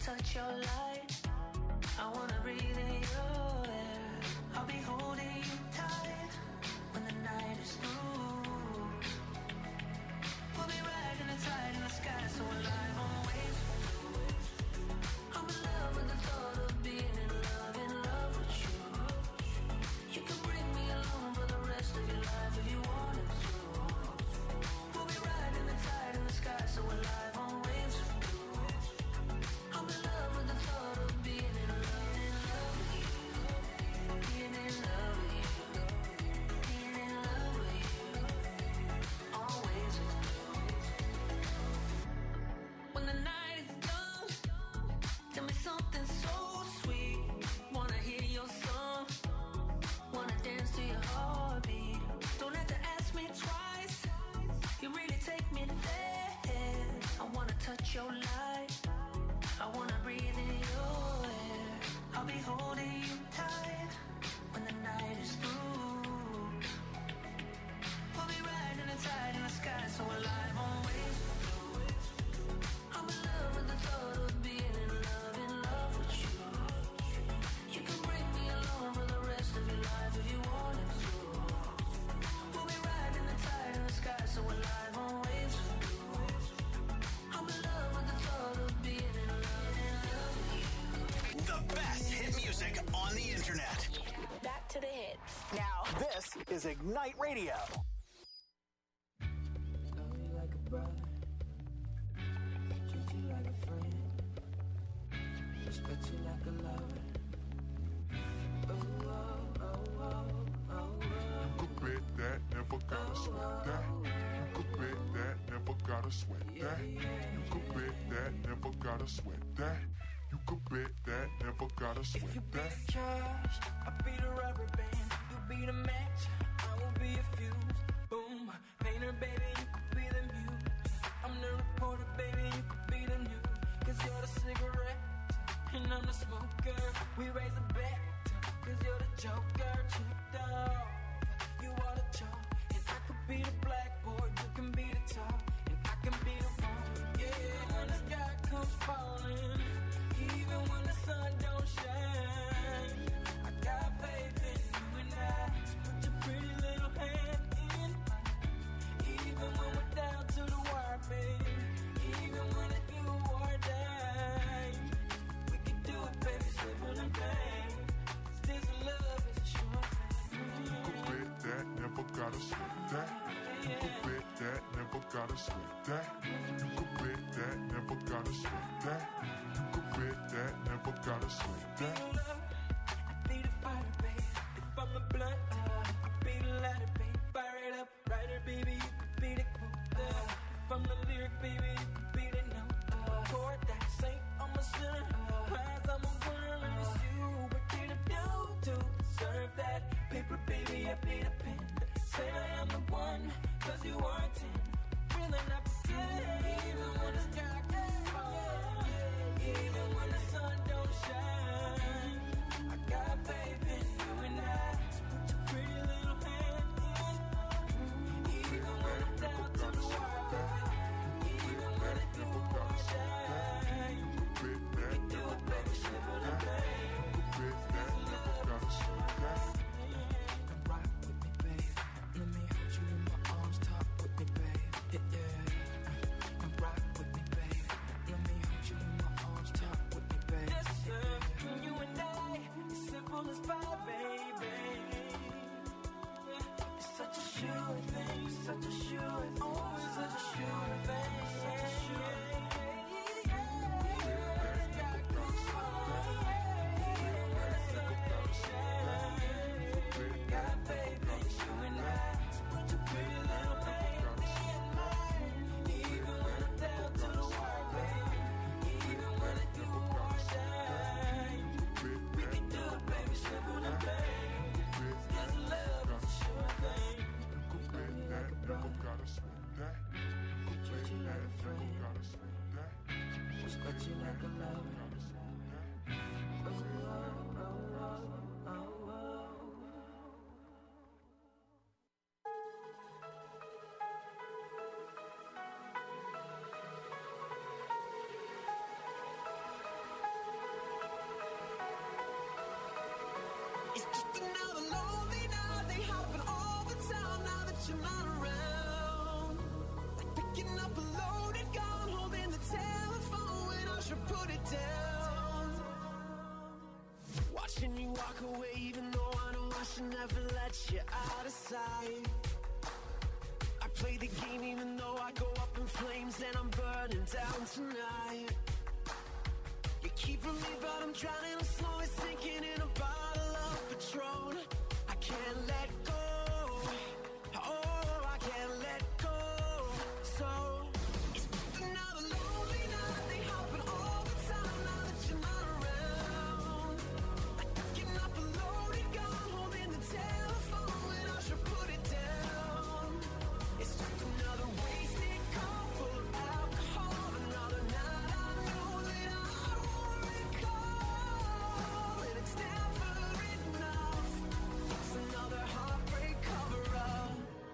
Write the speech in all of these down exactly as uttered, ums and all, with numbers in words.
touch your light. I wanna breathe in your air. I'll be holding you tight when the night is through. We'll be riding the tide in the sky, so alive on waves. I'm in love with the thought of being in love, in love with you. You can bring me along for the rest of your life if you wanted to. We'll be riding the tide in the sky, so alive on waves. I'm in love with the thought of being in love, in love with you. Being in love with you. Being in love with you. Always with you. When the night is done, tell me something so sweet. Wanna hear your song. Wanna dance to your heartbeat. Don't have to ask me twice. You really take me there. I wanna touch your light. I wanna breathe in your air. I'll be holding you tight when the night is through. We'll be riding the tide in the sky, so alive on waves. I'm in love with the thought of being in love, in love with you. You can bring me along for the rest of your life if you wanted to. We'll be riding the tide in the sky, so alive on waves. I'm in love with the thought of being in love, in love with you. The best hit music on the internet. Back to the hits. Now, this is Ignite Radio. Love you like a brother, treat you like a friend, respect you like a lover. Oh, oh, oh, oh, oh, oh. You could bet that, never gotta sweat that. You could bet that, never gotta sweat that. You could bet that, never gotta sweat that. You could bet that, never gotta If you sweat be that. the cash, I'll be the rubber band. You be the match, I will be a fuse. Boom, painter, baby, you could be the muse. I'm the reporter, baby, you could be the news. Cause you're the cigarette, and I'm the smoker. We raise the bet, cause you're the joker. Chipped off, you are the chalk. And I could be the blackboard, you can be the top. And I can be the one, yeah, when the sky comes falling. Even when the sun don't shine, I got faith in you and I. So put your pretty little hand in mine. Even when we're down to the wire, baby. Even when it's do or die, we can do it, baby, simple and plain. 'Cause this love is a sure thing. You could bet that, never gotta sweat that. You could bet that, never gotta sweat that. You could bet that, never gotta sweat that. You could bet that, never gotta sweat that. I be the fire, baby. If I'm the blunt, I be the lighter, baby. Fire it up, writer, baby. You could be the quote. If I'm the lyric, baby, you could be the note. Chord that saint, I'm a sinner. Prize, I'm a winner, and it's you. What did I do to deserve that? Paper, baby, I be the pen. Say that I'm the one, cause you are a ten. Really not pretend. Even when the sky gets falling, even when the sun don't shine, I got faith in you and I. So put your pretty little hand in mine. Even when I'm down to the wire, even when it do or shine, You could bet we that, can do never it, baby, gotta simple sweat and that. plain. You could bet that, never gotta sweat that. Come rock with me, babe. Let me hold you in my arms, talk with me, babe. Yeah, yeah. Come rock with me, babe. Let me hold you in my arms, talk with me, babe. Yes, sir. Between you and I, it's simple as pie, baby. It's such a sure thing, such a sure thing. Oh, it's such a sure thing, such a sure thing. Never gotta sweat that. just another lonely night. They happen all the time now that you're not around. Like picking up a loaded gun, holding the telephone when I should put it down. Watching you walk away, even though I know I should never let you out of sight. I play the game even though I go up in flames and I'm burning down tonight. You're keeping me but I'm drowning, I'm slowly sinking in a bottle of Patron. I can't let go, oh I can't let go. So it's just another lonely night. They happen all the time now that you're not around. Like picking up a loaded gun, holding the telephone when I should put it down. It's just another wasted call full of alcohol. Another night I know that I won't recall. And it's never enough. It's another heartbreak cover-up.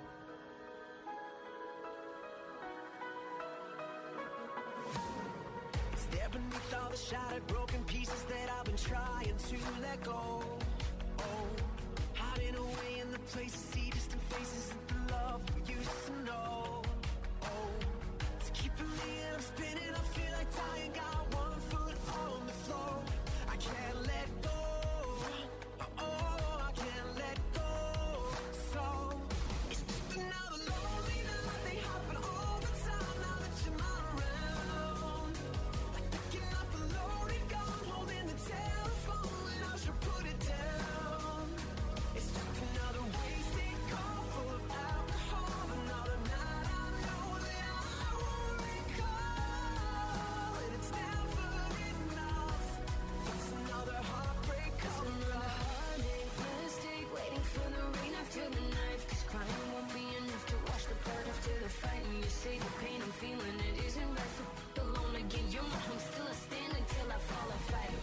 It's there beneath all the shattered broken pieces that I've been trying to let go. Oh, hiding away in the places, see distant faces of the love we used to know. Oh, it's keeping me and I'm spinning. I feel like dying, got one foot on the floor. I can't let go, oh, oh I can't let go. So it's just another lonely night. They happen all the time now that you're not around. Like picking up a loaded gun, holding the telephone when I should put it down. It's just another wasted call full of alcohol. Another night I know that I won't recall. And it's never enough. It's another heartbreak cover-up. Mistake, waiting for the rain after the knife. Cause crying won't be enough to wash the blood after the fight. And you say the pain I'm feeling, it isn't right. So f- alone again, you're my home. Still I stand until I fall, I fight.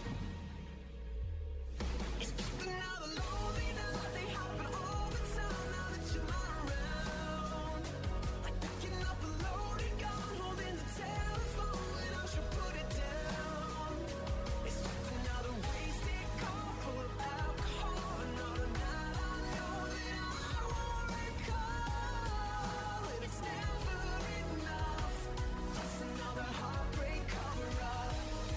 It's just another lonely night. They happen all the time now that you're not around. Like picking up a loaded gun, holding the telephone when I should put it down. It's just another wasted call full of alcohol. Another night I know that I won't recall. And it's never enough. It's another heartbreak cover-up.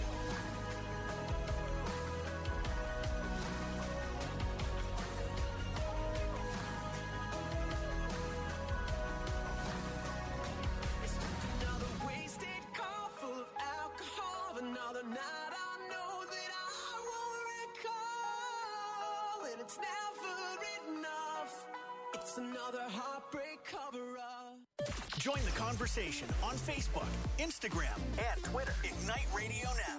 It's just another wasted call full of alcohol. Another night I know that I won't recall. And it's never enough. It's another heartbreak cover-up. Join the conversation on Facebook, Instagram, and Twitter. Ignite Radio Now.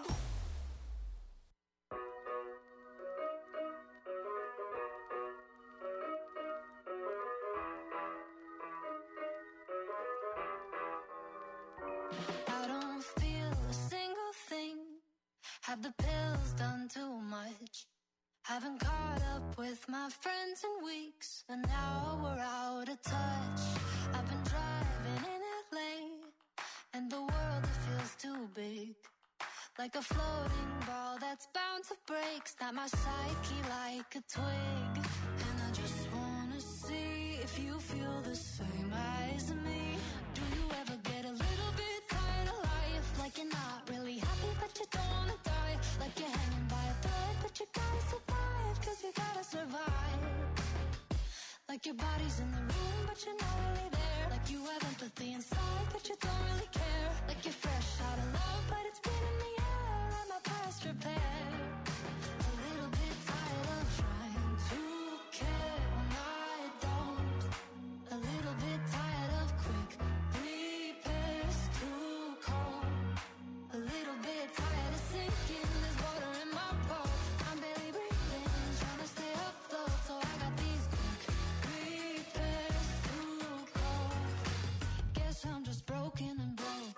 I don't feel a single thing. Have the pills done too much? Haven't caught up with my friends in weeks, and now we're out of touch. I've been driving in L A, and the world it feels too big. Like a floating ball that's bound to break. Snap my psyche like a twig. And I just wanna see if you feel the same as me. Do you ever get a little bit tired of life? Like you're not really happy but you don't wanna die. Like you're hanging by a thread but you gotta survive. Cause you gotta survive. Like your body's in the room but you're not really there. Like you have empathy inside but you don't really care. Like you're fresh out of love but it's been in the air. And my past repair. A little bit tired of trying to care when I don't. A little bit tired of quick repairs too cold. A little bit tired of sinking. There's water in my boat. I'm barely breathing, trying to stay afloat. So I got these quick repairs too cold. Guess I'm just broken and broke.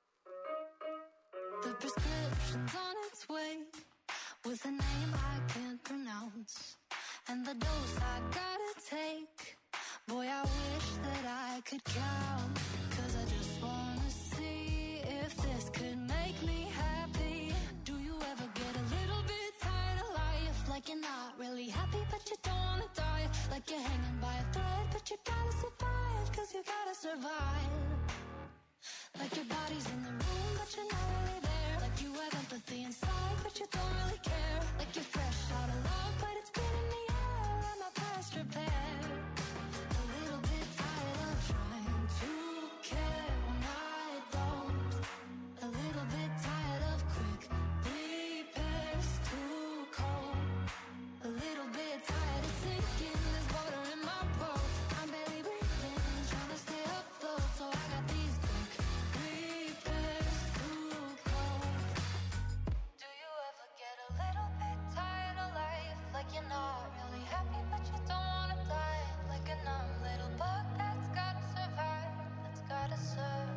The prescription's on its way with a name I can't pronounce. And the dose I gotta take. Boy, I wish that I could count. Cause I just wanna see if this could make me happy. Do you ever get a little bit tired of life? Like like you're not really happy, but you don't wanna die. Like you're hanging by a thread, but you gotta survive, cause you gotta survive. Like your body's in the room, but you're not really there. Like you have empathy inside, but you don't really care. Like you're fresh out of love, but it's been in the air, and my past repaired. A little bit tired of trying to care when I don't. A little bit tired of quick repairs, too cold. A little bit tired of sinking, there's water in my boat. I'm barely breathing, trying to stay afloat, so I got these quick repairs, too cold. Do you ever get a little bit tired of life? Like you're not really happy, but you don't wanna die. Like a numb little bug that's gotta survive, that's gotta survive.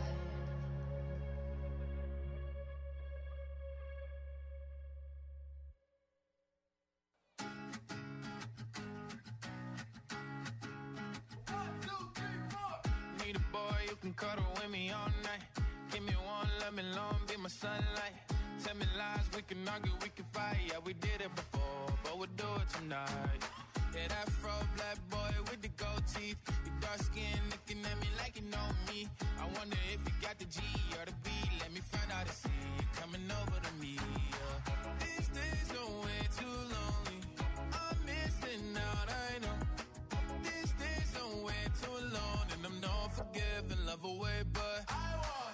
Need a boy you can cuddle with me all night. Give me one, let me long, be my sunlight. Tell me lies, we can argue, we can fight. Yeah, we did it before, but we'll do it tonight. Yeah, that fro black boy with the gold teeth. Your dark skin looking at me like you know me. I wonder if you got the G or the B. Let me find out and see you coming over to me. Yeah. These days are way too lonely. I'm missing out, I know. These days are way too alone, and I'm not forgiving, love away, but I want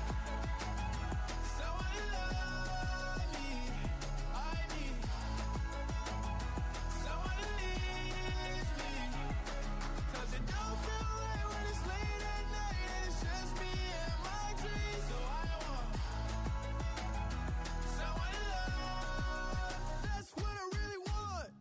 someone to love me. I need someone to leave me, cause it don't feel right when it's late at night and it's just me and my dreams. So I want someone to love. That's what I really want.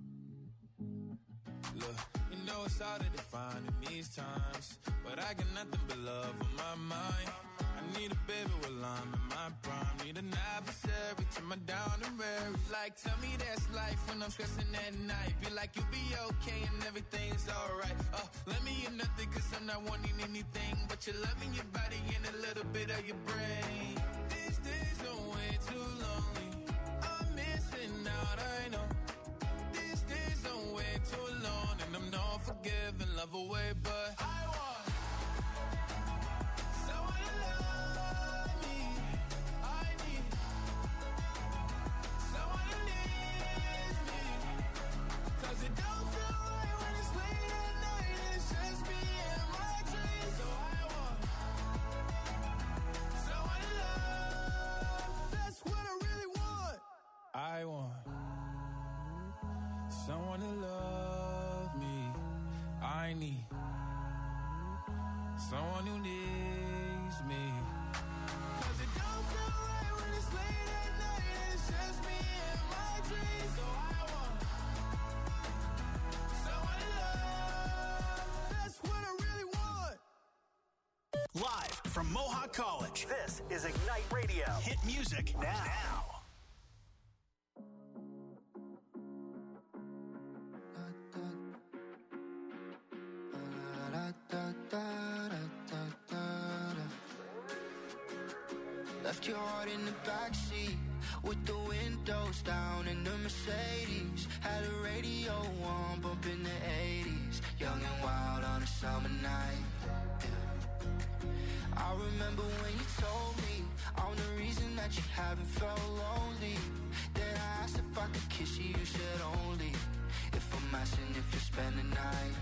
Look, you know it's hard to define in these times, but I got nothing but love on my mind. I need a baby while I'm in my prime. Need an adversary to my down and weary. Like, tell me that's life when I'm stressing at night. Be like, you'll be okay and everything's alright. Uh, let me in nothing cause I'm not wanting anything but you're loving your body and a little bit of your brain. These days are way too lonely. I'm missing out, I know. These days are way too alone, and I'm not forgiving, love away, but I want someone to love me. I need someone to leave me, cause it don't feel right when it's late at night and it's just me and my dreams. So I want someone to love. That's what I really want. I want someone to love me. I need someone who needs me, cause it don't feel right when it's late at night and it's just me and my dreams. So I want someone to love. That's what I really want. Live from Mohawk College, this is Ignite Radio. Hit music now. now. Left your heart in the backseat with the windows down in the Mercedes. Had a radio on, bumping the eighties. Young and wild on a summer night. Yeah. I remember when you told me I'm the reason that you haven't felt lonely. Then I asked if I could kiss you, you said only if I'm asking if you spend the night.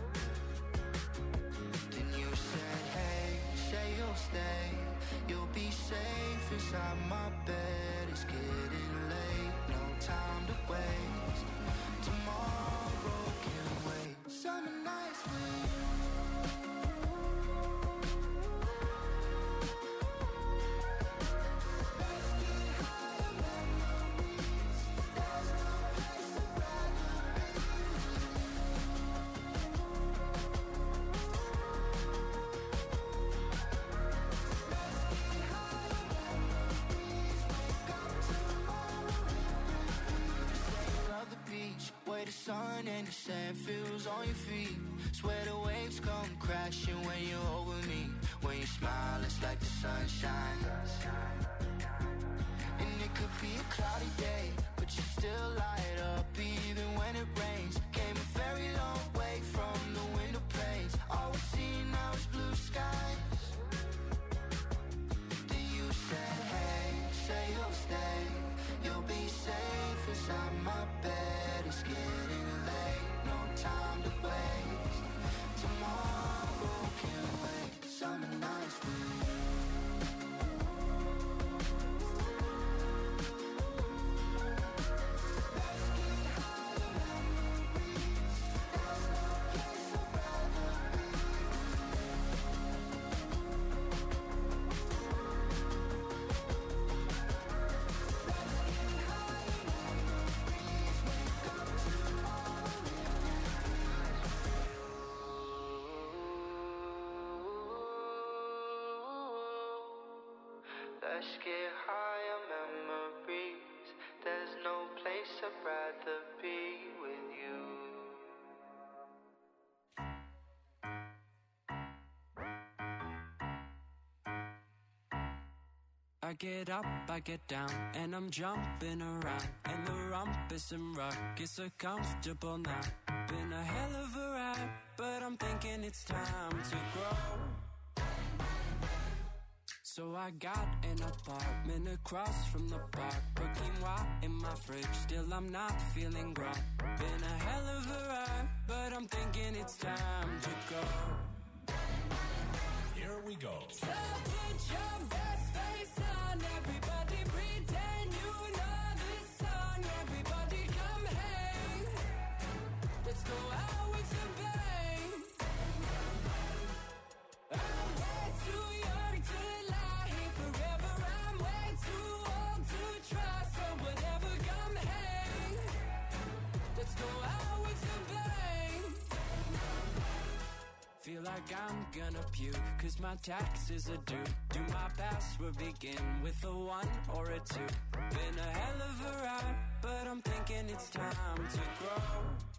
Then you said, hey, say you'll stay. You'll be safe inside my bed. It's getting late, no time to waste. Tomorrow can wait. Summer nights with you. Let's get higher memories. There's no place I'd rather be with you. Where the sun and the sand feels on your feet. Swear the waves come crashing when you're over me. When you smile, it's like the sunshine. And it could be a cloudy day, but but you still light up even when it rains. Came a very long way from the window panes. All we see now is blue skies. Then you said, hey, say you'll stay. You'll be safe inside my bed. It's getting late, no time to waste. Tomorrow can't wait. Summer nights with you. Let's get high on memories. There's no place I'd rather be with you. I get up, I get down, and I'm jumping around. And the rumpus and ruckus are comfortable now. Been a hell of a ride, but I'm thinking it's time to grow. So I got an apartment across from the park. Put quinoa in my fridge, still I'm not feeling grown. Been a hell of a ride, but I'm thinking it's time to go. Here we go. So put your best face on, everybody pretend you know this song. Everybody come hang, let's go out with a bang. I'm way too young to lie here forever. I'm way too old to try, so whatever, come hang, let's go out with a bang. Feel like I'm gonna puke, cause my taxes are due. Do my password begin with a one or a two? Been a hell of a ride, but I'm thinking it's time to grow.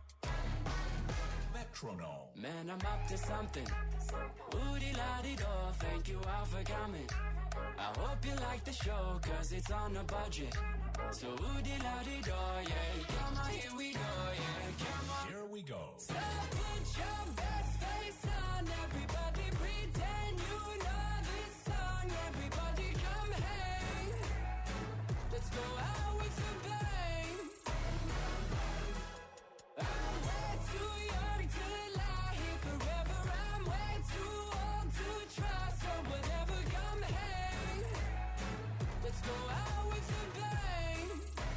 Metronome. Man, I'm up to something. Woody-la-di-do, thank you all for coming. I hope you like the show, cause it's on a budget. So woody-la-di-do, yeah. Come on, here we go, yeah. Come on. Here we go. So put your best face on, everybody pretend you know this song. Everybody come hang, let's go out with a bang. I'm way too young to lie here forever. I'm way too old to try, so whatever, come hang, let's go out with a bang.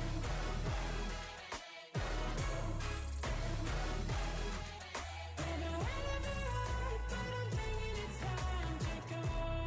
Been a hell of a ride, but I'm thinking it's time to go.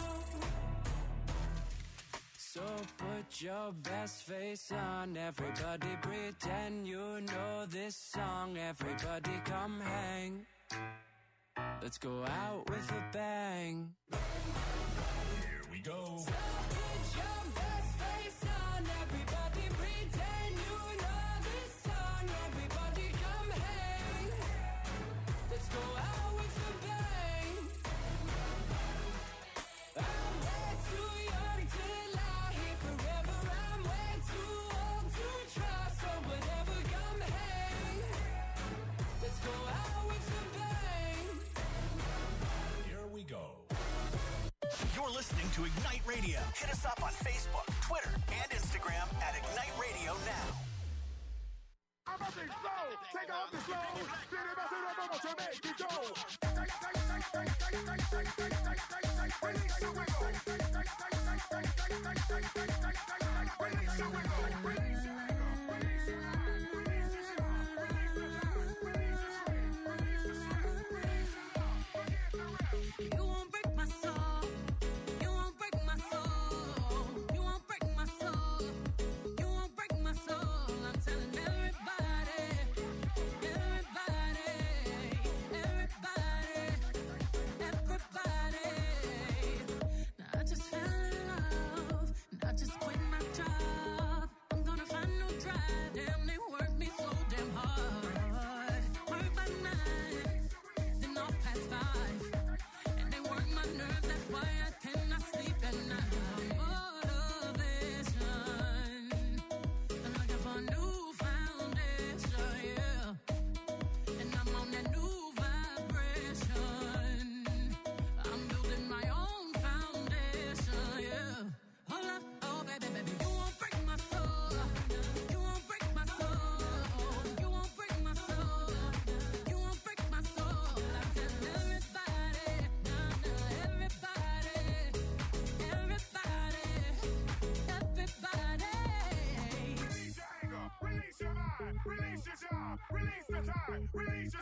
So put your best face on, everybody pretend you know this song. Everybody come hang, let's go out with a bang. Here we go. Put your best face on, everybody pretend you know this song. Everybody come hang, let's go out with a bang. I'm way too young to lie here forever. I'm way too old to try, so whatever, come hang, let's go out with a bang. Here we go. You're listening to Ignite Radio. Hit us up on Facebook, Twitter, and Instagram at Ignite Radio Now. I'm about to explode. Take off the slow. Then about to run over to make it go. Release the wiggle. Release the wiggle. You won't break my soul. You won't break my soul. You won't break my soul. You won't break my soul. I'm telling everybody, everybody, everybody, everybody.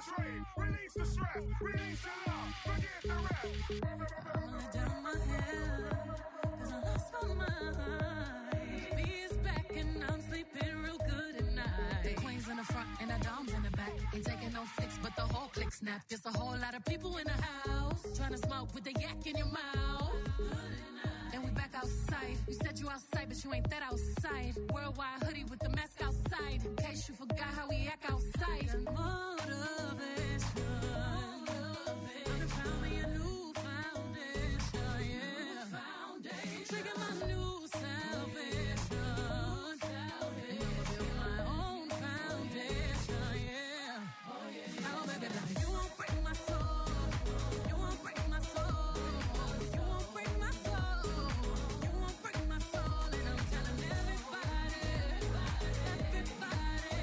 train. Release the stress, release the love, forget the rest. I'ma let down my hair, cause I lost my mind. B is back and I'm sleeping real good at night. The queen's in the front and the dom's in the back. Ain't taking no flicks, but the whole click snap. There's a whole lot of people in the house trying to smoke with the yak in your mouth. And we back outside. You said you outside, but you ain't that outside. Worldwide hoodie with the mask outside. In case you forgot how we act outside. And motivation. I found me a new foundation, yeah. Trigger my new salvation. My own foundation, yeah. Oh, baby, now you won't break my soul. You won't break my soul. You won't break my soul. You won't break my soul. And I'm telling everybody, everybody,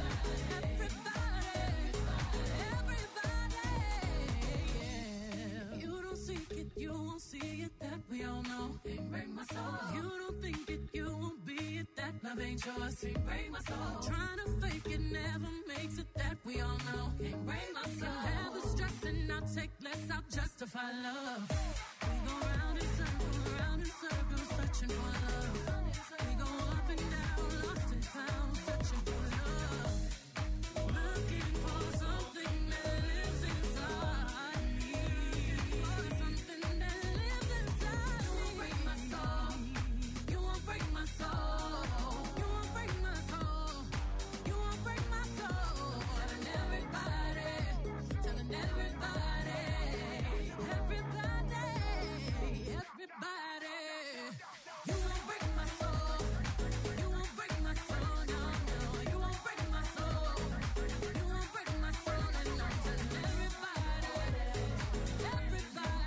everybody, yeah. You don't seek it, you won't see it, that we all know. Can't break my soul. You don't think it, you won't be it, that love ain't yours. Can't break my soul. Trying to fake it never makes it, that we all know. Can't break my soul. Have the stress and I'll take less, I'll justify love. We go round in circles, round in circles, searching for love. We go up and down, lost and found, searching for love. Looking for something that lives inside me. For something that lives inside me. You won't break my soul. You won't break my soul. You won't break my soul. You won't break my soul. Telling everybody, telling everybody, everybody, everybody. You won't break my soul. You won't break my soul. No, no. You won't break my soul. You won't break my soul. And I'm telling everybody, everybody,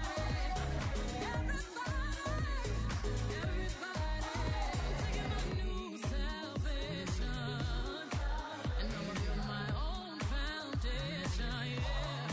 everybody, everybody. Taking my new salvation. And I'ma build my own foundation, yeah.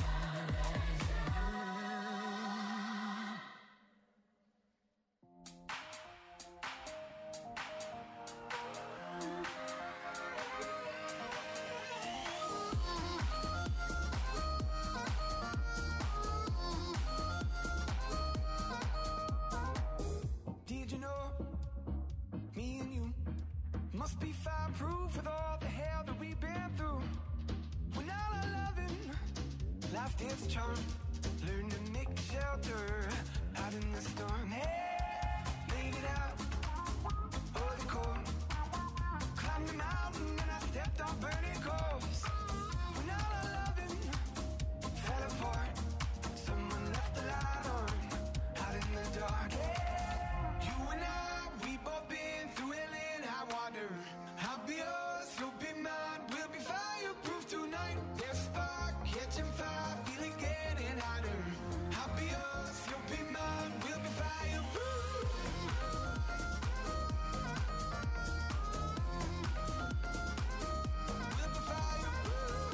Did you know me and you must be fireproof with all the hell that we've been through? When all our loving lost its charm, learn to make shelter out in the storm. Hey, made it out of the cold, climbed the mountain and I stepped on burning coals. When all our loving fell apart, someone left the light on out in the dark. Hey, you and I, we both been through hell and high water. I'll be yours, you'll be mine. We'll be fireproof tonight. There's a spark catching fire, feeling getting hotter. I'll be yours, you'll be mine. We'll be fireproof. We'll be fireproof.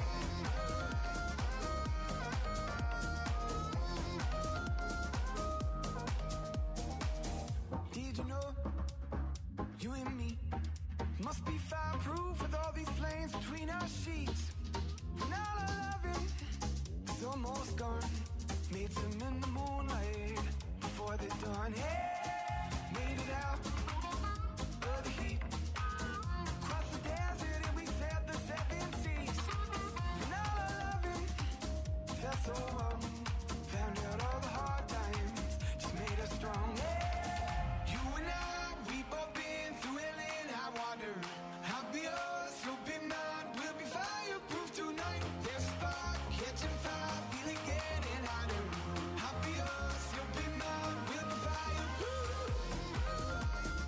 Did you know you and me must be fireproof with all these flames between our sheets? When all our loving is almost gone, meet some in the moonlight before the dawn. Hey, made it out of the heat, crossed the desert and we sailed the seven seas. When all our loving felt so wrong, found out all the hard times just made us strong. Hey, you and I, we both been through hell and high water. I'll be yours, you'll be mine. We'll be fireproof tonight. There's a spark catching fire, feeling getting hotter. I'll be yours, you'll be mine. We'll be fireproof.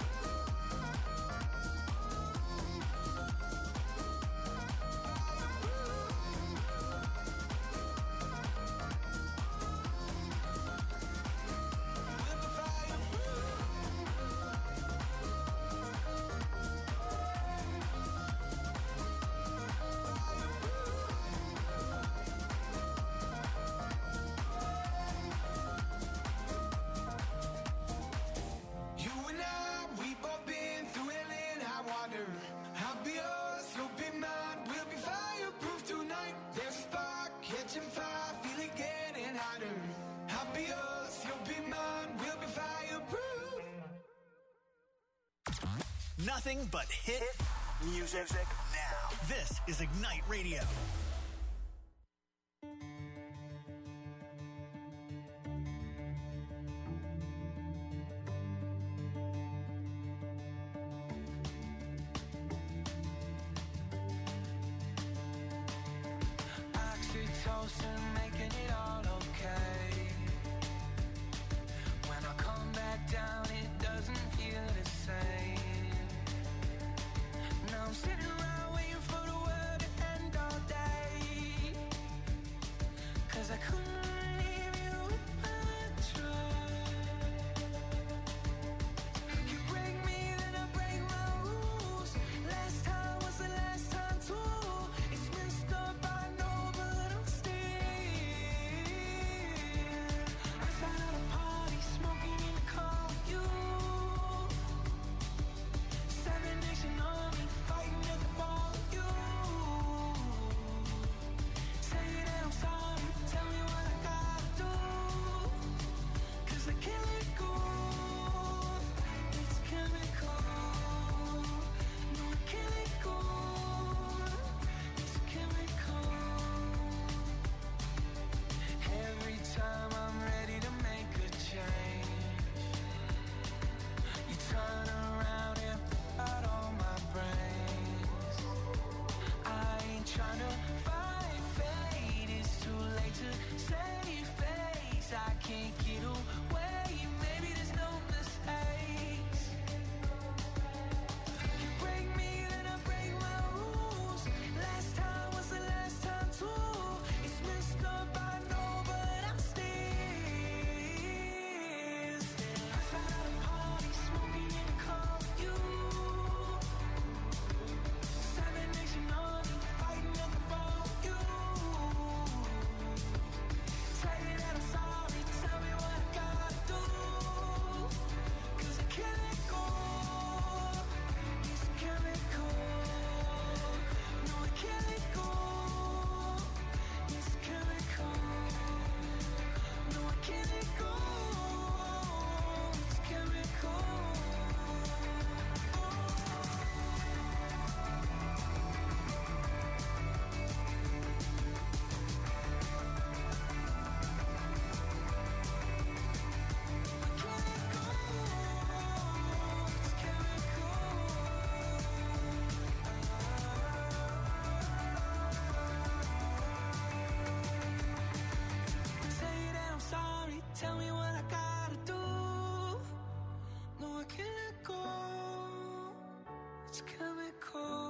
Nothing but hit music now. This is Ignite Radio. Oxytocin, making it all okay. When I come back down, it doesn't feel the same. Now I'm sitting around waiting for the world to end all day. 'Cause I couldn't leave you if I tried. You break me, then I break my rules. Last time was the last time too. It's messed up, I know, but I'm still outside of the party, smoking in the car with you. Seven Nation Army, fighting at the bar with you. Say that I'm sorry, tell me what I gotta do. 'Cause I can't let go. It's chemical. No, I can't let go. It's chemical. Every time I'm ready to make a change, you turn around and put out all my brains. I ain't trying to fight fate, it's too late to save face. I can't get away, maybe there's no mistakes. You break me, then I break my rules. Last time was the last time too. It's messed up, I know, but I'm still outside of the party, smoking in the car with you. Seven Nation Army, fighting at the bar with you. Say that I'm sorry, tell me what I gotta do. 'Cause I can't let go. It's chemical. No, I can't let go. It's chemical. No, I can't let go. It's chemical. Say that I'm sorry, tell me what I gotta do. No, I can't let go. It's chemical.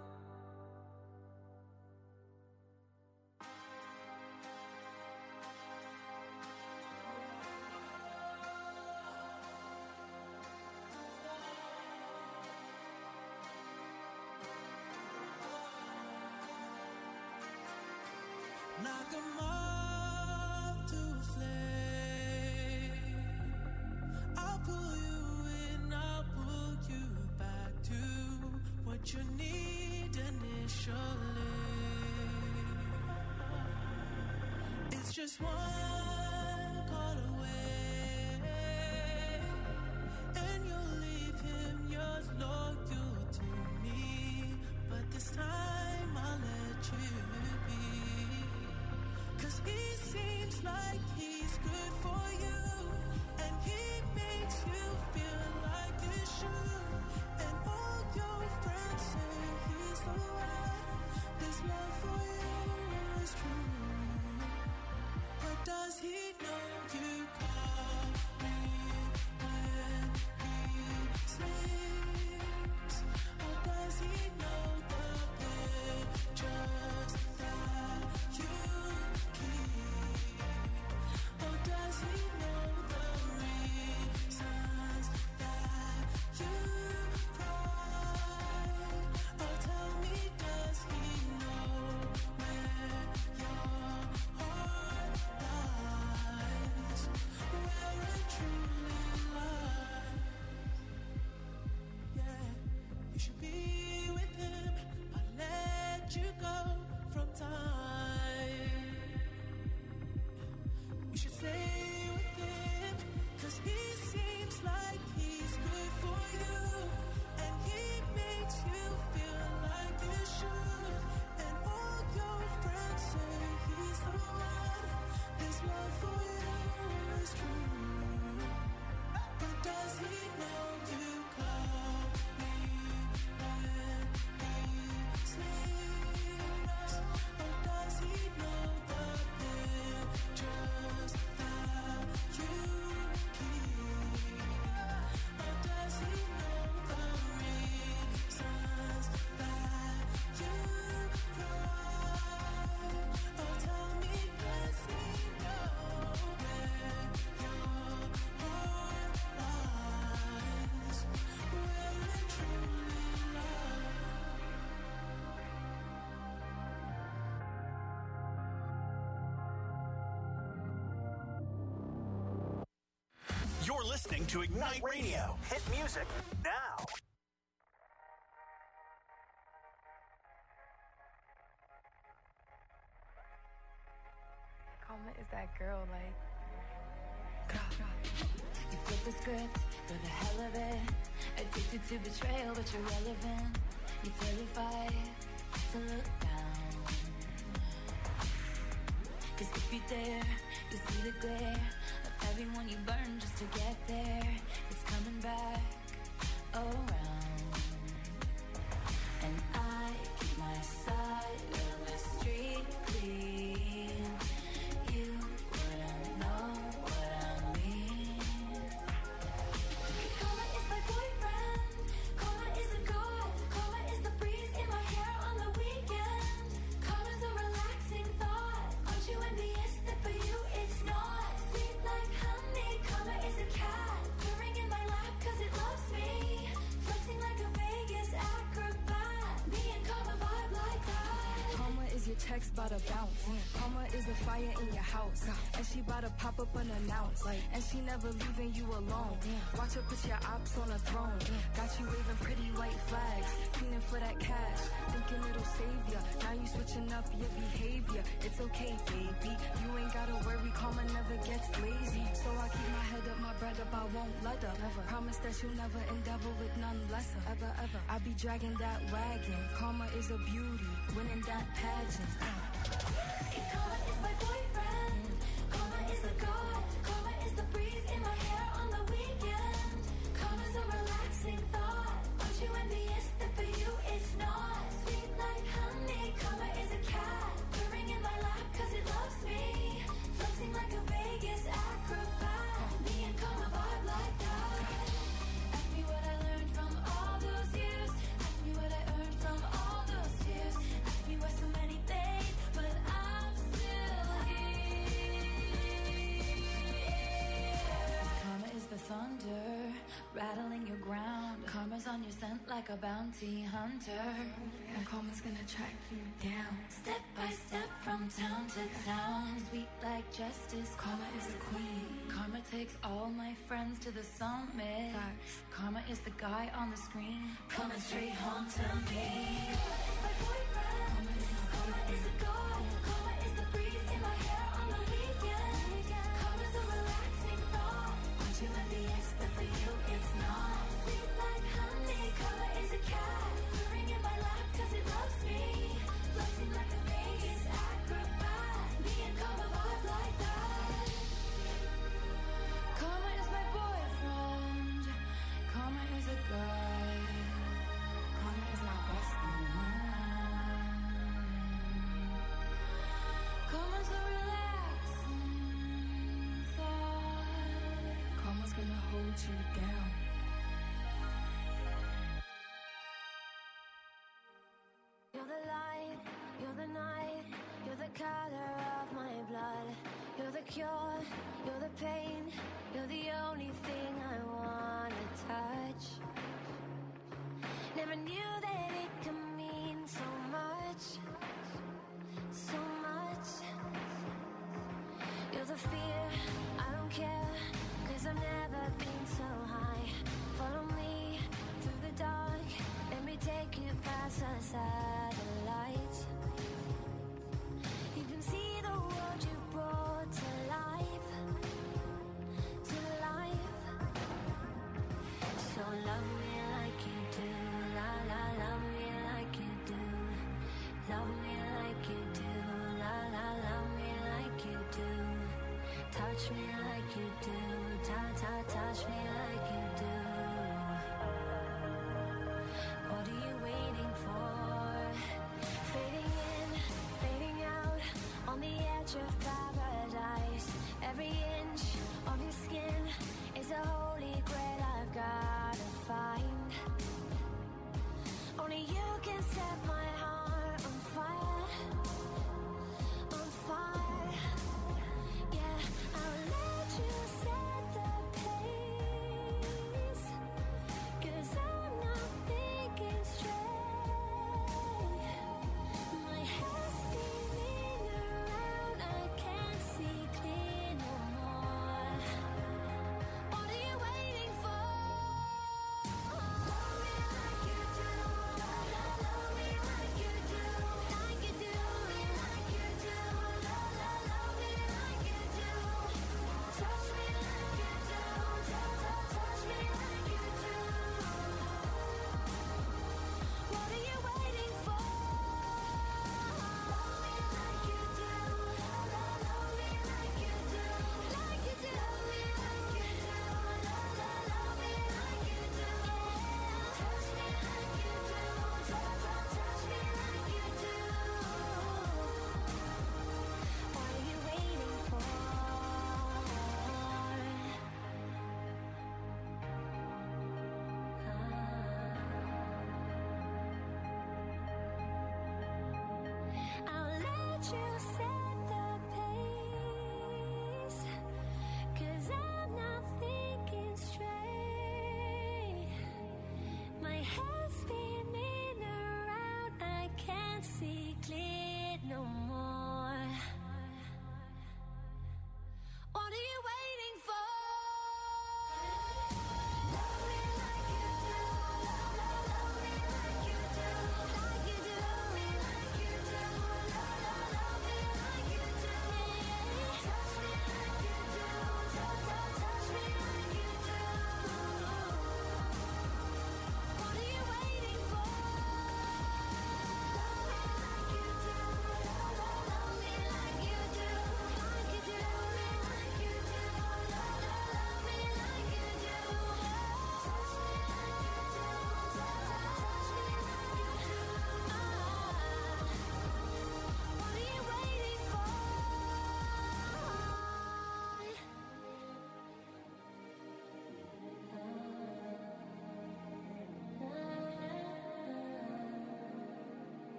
Knock 'em off to a flame. I'll pull you in, I'll pull you back to what you need initially. It's just one call away, and you'll leave him yours loyal to me. But this time I'll let you be. 'Cause he seems like he's good for you, and he makes you feel like you should. And all your friends say he's the one. This love for you is true. But does he know you call me when he sleeps? Or does he know the pictures that you keep? Or does he know the reasons that you cry? Or tell me, does he know where your heart lies? Where it truly lies? Yeah, you should be with listening to Ignite Radio. Hit music now. Karma is that girl, like. You flip the script for the hell of it. Addicted to betrayal, but you're relevant. You're terrified to look down. Cause if you dare, you see the glare of everyone you burn just to get there. It's coming back around. And I keep my side of the street clean. You wouldn't know what I mean. Karma is my boyfriend. Karma is a god. Karma is the breeze in my hair on the weekend. Karma's a relaxing thought. Aren't you envious that for you it's not? Sweet like honey. Karma is a cat purring in my lap cause it loves me. Flexing like a Vegas acrobat. Me and Karma vibe like that. Karma is your checks bout to bounce. Karma is a fire in your house. And she bout to pop up unannounced. And she never leaving you alone. Watch her put your ops on a throne. Got you waving pretty white flags. Feeling for that cash. Thinking it'll save ya. Now you switching up your behavior. It's okay, baby. You ain't gotta worry. Karma never gets lazy. So I keep my head up, my bread up. I won't let her. Never. Promise that you'll never endeavor with none lesser. Ever, ever. I be dragging that wagon. Karma is a beauty. Winning that pageant. Uh. Karma is my boyfriend. Karma is a god. Karma is the breeze in my hair on the weekend. Karma's a relaxing thought. Aren't you envious that for you it's not? Sweet like honey. Karma is a cat purring in my lap cause it loves me. Flexing like a Vegas acrobat. Me and Karma vibe like that. Ask me what I learned from all those years. Ask me what I earned from all those tears. Ask me why so many days, but I'm still here. Karma is the thunder rattling your ground. Karma's on your scent like a bounty hunter. And karma's gonna track you down. Step by step from town to town. Sweet like justice. Karma is the queen. Karma takes all my friends to the summit. Facts. Karma is the guy on the screen. Coming straight home to me. Karma is my boyfriend. Karma is my Karma is a god. Karma is the breeze in my hair on the weekend. Karma's a relaxing thought. Aren't you envious that for you it's not? Sweet like honey. Karma is a cat purring in my lap cause it loves me. Flexing like a Vegas acrobat. Me and Karma vibe like that. Karma is my boyfriend. Karma is a guy. Karma is my bestie. Karma's a relaxing thought. Karma's gonna hold you down. You're the light, you're the night, you're the color of my blood. You're the cure, you're the pain, you're the only thing I wanna touch. Never knew that it could mean so much, so much. You're the fear, I don't care, cause I've never been so high. Follow me through the dark, let me take you past the satellites. You can see the world you brought to life, to life. So love me like you do, la la, love me like you do. Love me like you do, la la, love me like you do. Touch me like you do, ta ta, touch me like you do. What are you waiting for? Fading in, fading out, on the edge of paradise. Every inch of your skin is a holy grail I've gotta find. Only you can set my heart on fire, on fire. Yeah, I'll let you set the pace, cause I'm not thinking straight. My head's spinning around, I can't see clear no more. What are you waiting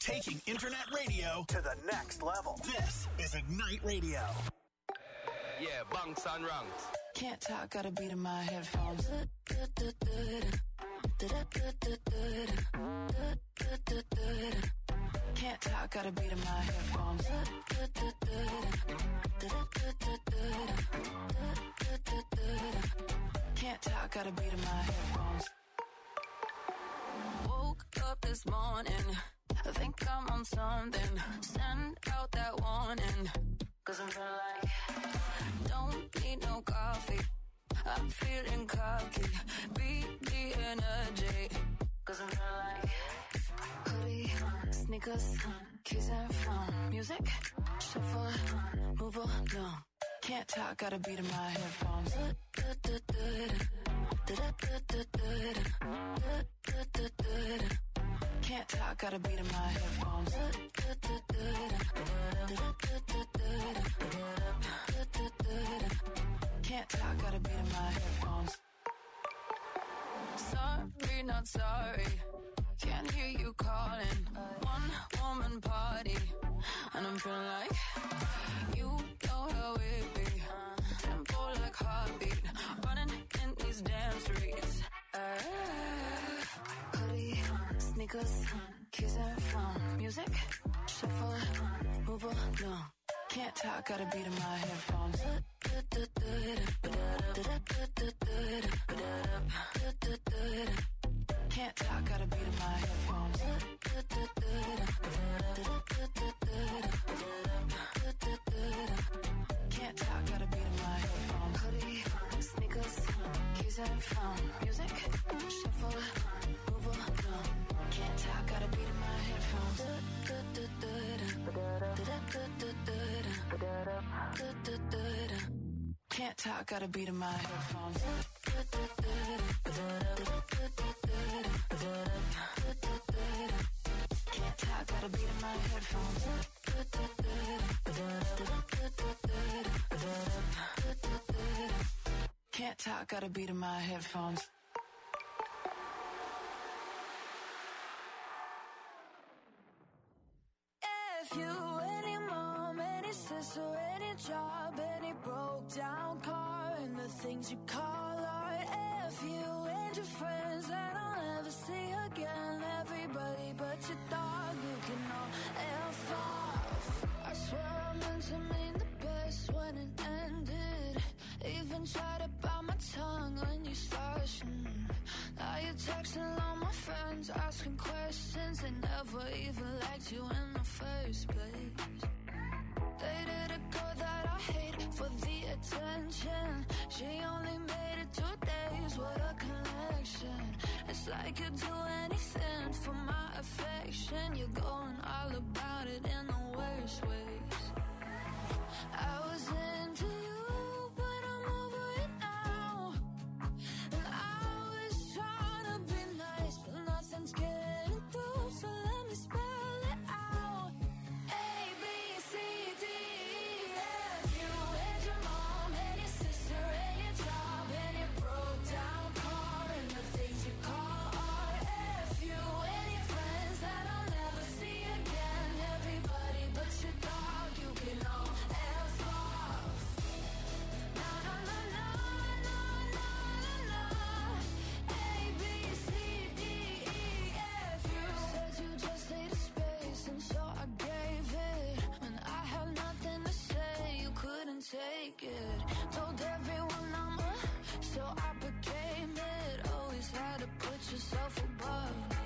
Taking internet radio to the next level. This is Ignite Radio. Yeah, bunks and ranks. Can't talk, got a beat in my headphones. Can't talk, got a beat in my headphones. Can't talk, got a beat in my headphones. Woke up this morning, I think I'm on something. Send out that warning, cause I'm feeling like don't need no coffee. I'm feeling cocky, beat the energy, cause I'm feeling like hoodie, sneakers, keys and phone. Music, shuffle, move along. Can't talk, got a beat in my headphones. Can't talk, got a beat in my headphones. Can't talk, got a beat in my headphones. Sorry, not sorry. Can't hear you calling. One woman party, and I'm feeling like you know how it be. Tempo like heartbeat, running in these damn streets. Uh, hoodie, sneakers, keys and phone. Music, shuffle, move along. Can't talk, got a beat in my headphones. Can't talk, got a beat in my headphones. Can't talk, got a beat in my headphones. Hoodie, sneakers, keys and phone. Music, shuffle, move along. Can't talk, got a beat in my headphones. Can't talk, got a beat in my headphones. Can't talk, got a beat in my headphones. Can't talk, got a beat in my headphones. If you, any mom, any sister, any job, any broke down car, and the things you call art. If you and your friends that I'll never see again, everybody but your dog, you can all F off. I swear I meant to mean the best when it ended. Even tried to bite my tongue when you started. Mm. Now you're texting all my friends, asking questions. They never even liked you in the first place. Dated a girl that I hate for the attention. She only made it two days, what a connection. It's like you'd do anything for my affection. You're going all about it in the worst ways. I was into you, but I'm over it now. And I was trying to be nice, but nothing's getting through, so let me spell it out. A, B, C, D, E, F. You and your mom, and your sister, and your job, and your broke down car, and the things you call art. F. You and your friends that I'll never see again. Everybody but your dog, you can all F off. Na na na na na na na na. A, B, C, D, E, F. You said you just needed space, and so I gave it. When I had nothing to say, you couldn't take it. Told everyone I'm a, so I became it. Always had to put yourself above me.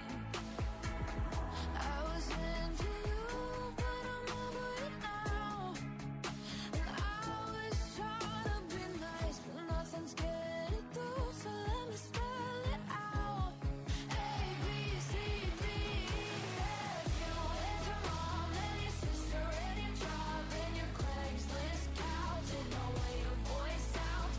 I was into you, but I'm over it now. And I was trying to be nice, but nothing's getting through, so let me spell it out. A, B, C, D, E, F. You and your mom, and your sister, and your job, and your Craigslist couch, and the way your voice sounds.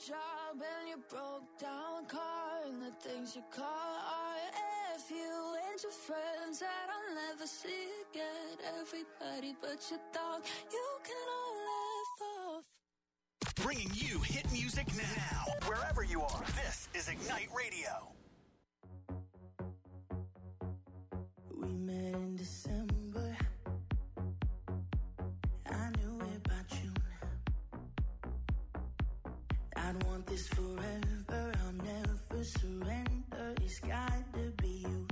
job and your broke down car and the things you call art. If you and your friends that I'll never see again, everybody but your dog, you can all laugh off. Bringing you hit music now, wherever you are. This is Ignite Radio. We met in December. I knew it by June. I'd want this forever. I'll never surrender. It's got to be you.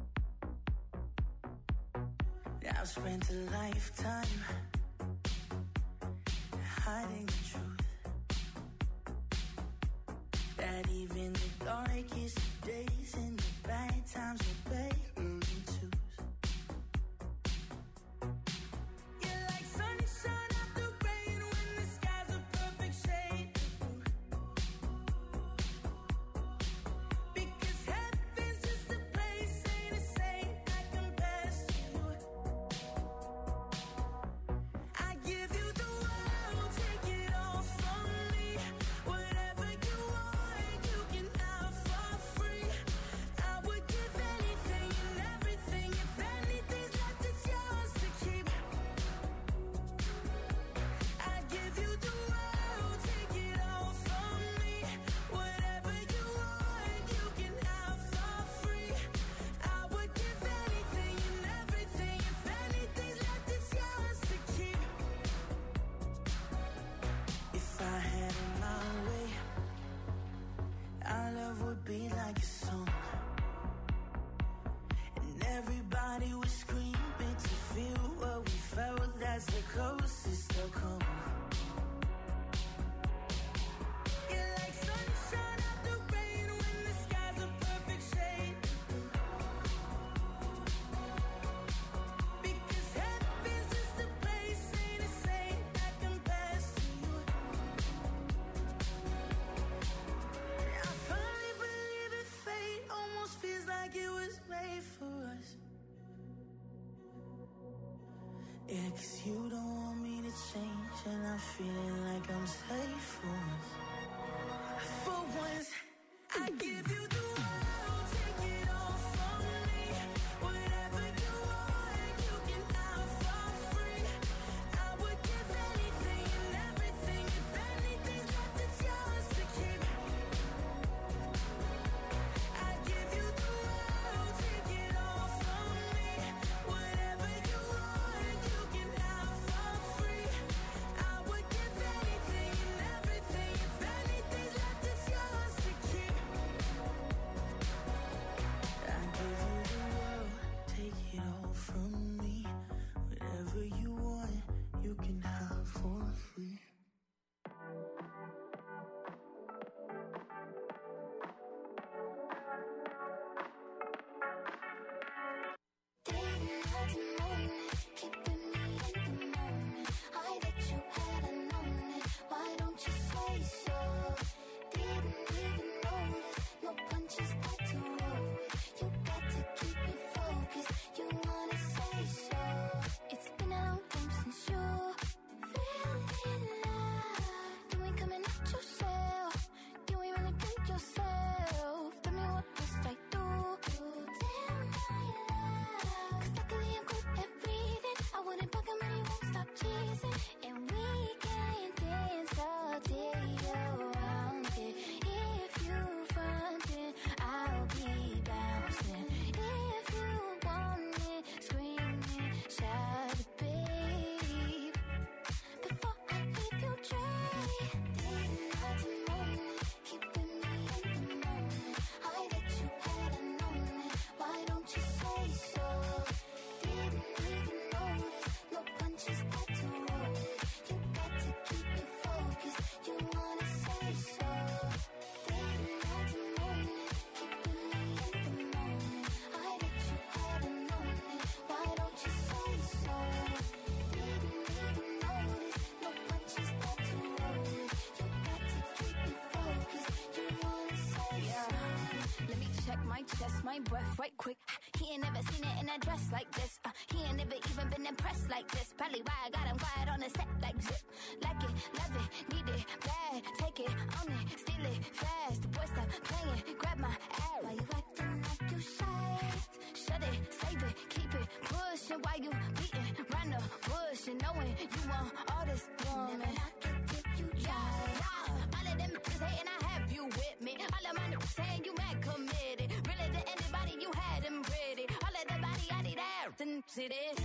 I've spent a lifetime hiding the truth. That even the darkest days and the bad times are better than twos. You're like sunshine after rain when the sky's a perfect shade. Because heaven's just a place, ain't a saint that compares to you. I give you the world, take it all from me. Whatever you want, you can have for free. I would give anything and everything. If anything's left, it's yours to keep. I give you the world, take it all from me. Whatever you want, you can have for free. I would give anything and everything. If anything's left, it's yours to keep. If I had it my way, our love would be like a song, and everybody would scream it to feel what we felt. That's the closest they'll come. You're like sunshine after rain when the sky's a perfect shade. Because heaven's just a place, ain't a saint that compares to you. I finally believe in fate, almost feels like it was made for us. Yeah, 'cause you don't want me to change, and I'm feeling like I'm safe for once. For once, I give you the world, take it all from me. Whatever you want, you can have for free. I would give anything and everything. If anything's left, it's yours to keep. I give you the world, take it all from me. Whatever you want, you can have for free. I would give anything and everything. If check my chest, my breath right quick. He ain't never seen it in a dress like this. Uh, he ain't never even been impressed like this. Probably why I got him quiet on the set like zip. Like it, love it, need it, bad. Take it, own it, steal it, fast. The boy stop playing, grab my ass. Why you acting like you shy? Shut it, save it, keep it, pushing. Why you beating round the bush and knowing you want all this woman? Never knock it till you try. Yeah, all of them just hating, I have you with me. All of my niggas saying you mad committed. Really to anybody you had them ready. All of the body I need out and see this.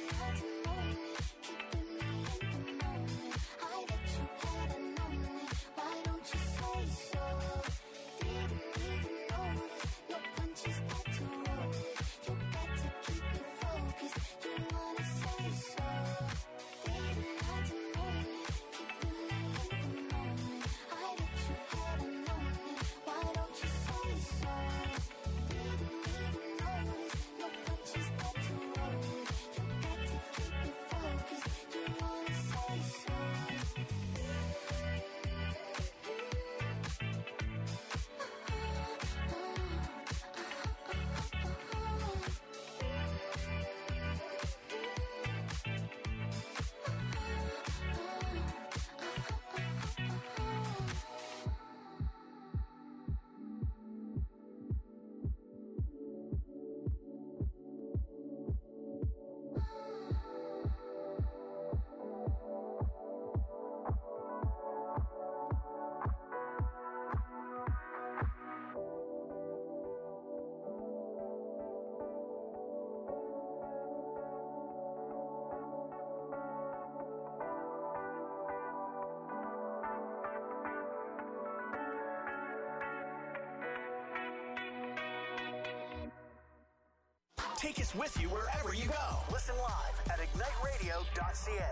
Take us with you wherever you go. Listen live at ignite radio dot c a.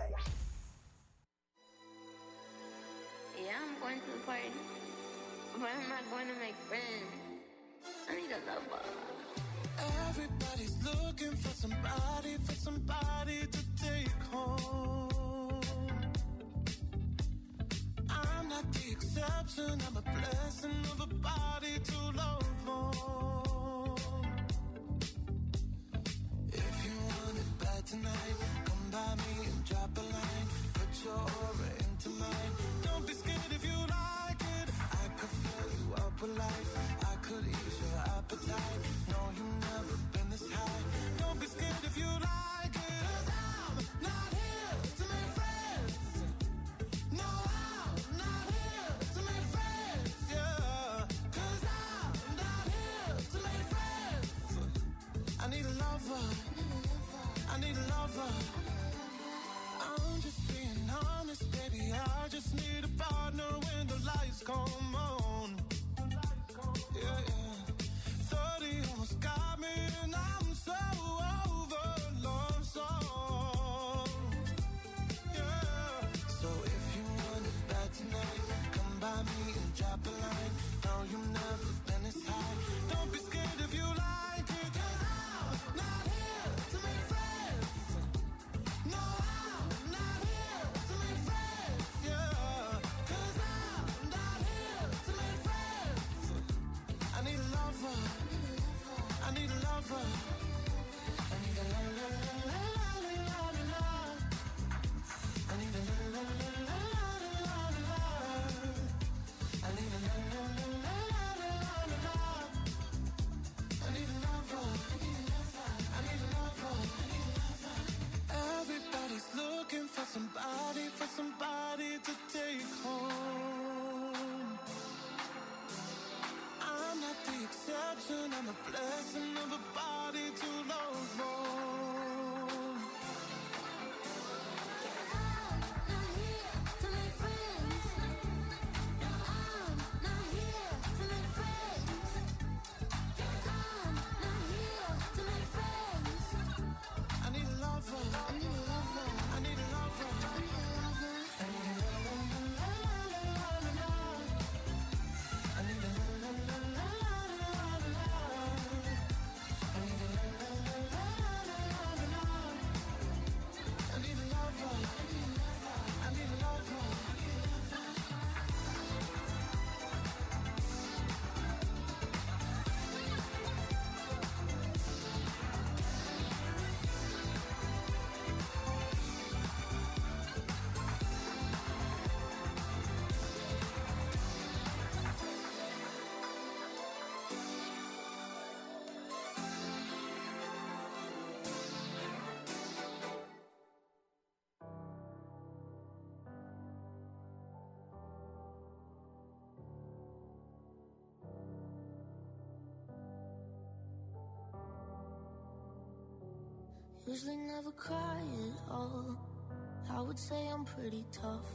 Yeah, I'm going to the party, but I'm not going to make friends. I need a lover. Everybody's looking for somebody, for somebody to take home. I'm not the exception, I'm a blessing of a body to love on. Tonight, come by me and drop a line. Put your aura into mine. Don't be scared if you like it. I could fill you up with life. I could ease your appetite. No, you've never been this high. Don't be scared if you like it. 'Cause I'm not here to make friends. No, I'm not here to make friends. Yeah. 'Cause I'm not here to make friends. I need a lover. I need a lover. I'm just being honest, baby. I just need a partner when the lights come on. Yeah, yeah. thirty almost got me, and I'm so over love song. Yeah. So if you want it bad tonight, come by me and drop a line. No, you've never been this high. Don't be scared if you like it, 'cause I'm not here to make friends. I need a lover. I need a la la la la la la la. I need a la la la la la la la. I need a la la la la la la la. I need a lover. I need a lover. Everybody's looking for somebody, for somebody to take home. I'm not the exception, I'm a blessing of a body to love on. I'm not here to make friends. I'm not here to make friends. I'm not here to make friends. I need a lover. I need a lover. I need a lover. I need a lover. I need a lover. I need a lover. Usually never cry at all. I would say I'm pretty tough,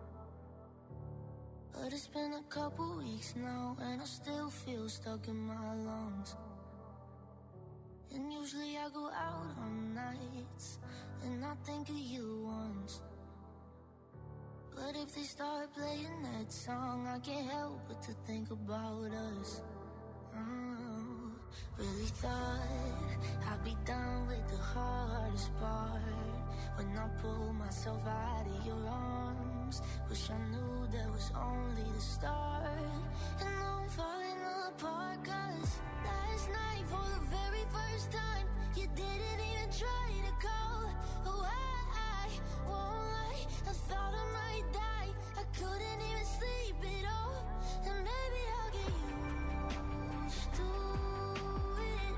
but it's been a couple weeks now, and I still feel stuck in my lungs. And usually I go out on nights, and I think of you once. But if they start playing that song, I can't help but to think about us. Oh, really thought I'd be done with the hardest part when I pulled myself out of your arms. Wish I knew that was only the start. And now I'm falling apart, cause last night for the very first time you didn't even try to call. Oh, I, I won't lie, I thought I might die. I couldn't even sleep at all. And maybe I'll get used to it,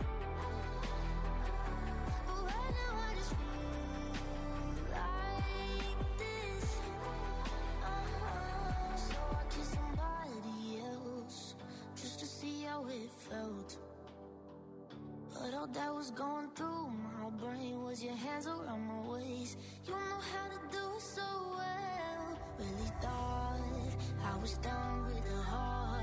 but right now I just feel like this. Uh-huh. So I kissed somebody else just to see how it felt. But all that was going through my brain was your hands around my waist. You know how to do it so well. Really thought I was done with the heart.